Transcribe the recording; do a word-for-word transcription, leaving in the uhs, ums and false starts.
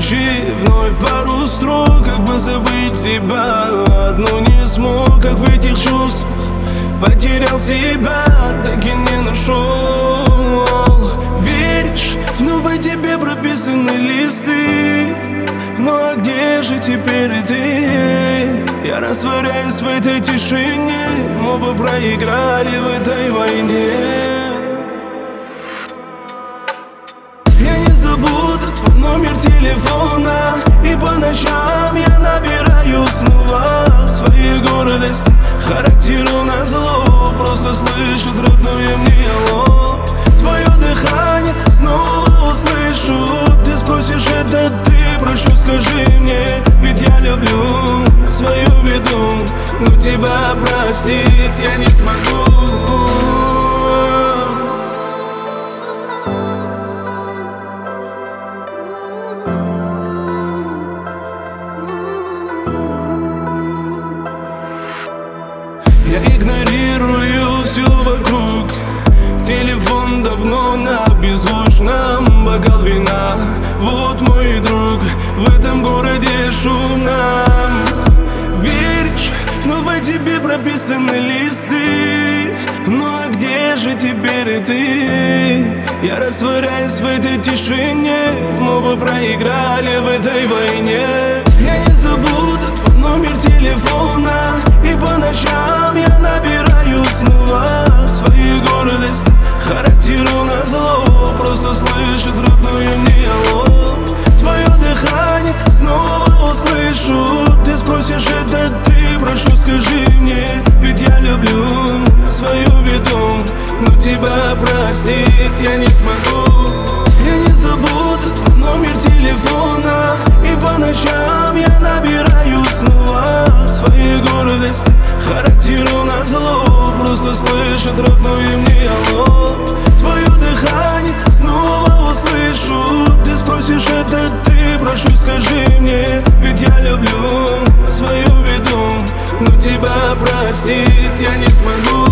Напиши вновь пару строк, как бы забыть тебя. Одну не смог, как в этих чувствах потерял себя, так и не нашел. Веришь, вновь тебе прописаны листы. Ну а где же теперь ты? Я растворяюсь в этой тишине. Мы оба проиграли в этой войне. Я не забуду твой номер телефона, и по ночам я набираю снова своей гордости. Характеру назло, просто слышу родное мне алло. Твое дыхание снова услышу. Ты спросишь, это ты? Прошу, скажи мне, ведь я люблю свою беду. Но тебя простить я не смогу. Я игнорирую все вокруг. Телефон давно на беззвучном. Бокал вина, вот мой друг. В этом городе шумном. Веришь, вновь тебе прописаны листы. Ну а где же теперь ты? Я растворяюсь в этой тишине. Мы оба проиграли в этой войне. Я не забуду твой номер телефона, и по ночам я набираю снова своей гордости. Характеру назло, просто слышит родное мне алло. Твое дыхание снова услышу. Ты спросишь, это ты? Прошу, скажи мне, ведь я люблю свою беду. Но тебя простить я не смогу. Я не забуду твой номер телефона, и по ночам я набираю снова своей гордости. Характеру назло, просто слышит родное мне алло. Твое дыхание снова услышу. Ты спросишь, это ты? Прошу, скажи мне, ведь я люблю свою беду. Но тебя простить я не смогу.